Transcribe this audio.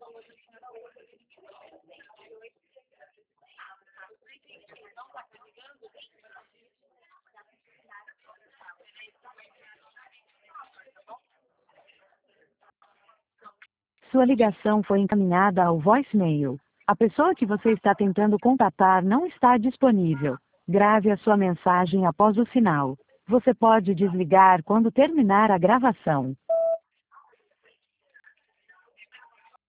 Sua ligação foi encaminhada ao voicemail. A pessoa que você está tentando contatar não está disponível. Grave a sua mensagem após o sinal. Você pode desligar quando terminar a gravação.